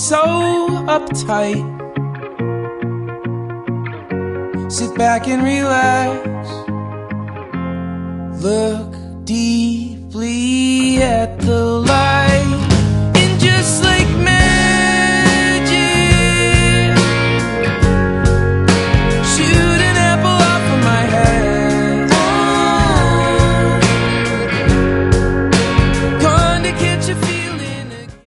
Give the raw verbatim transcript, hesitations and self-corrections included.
so uptight. Sit back and relax. Look deeply at the light.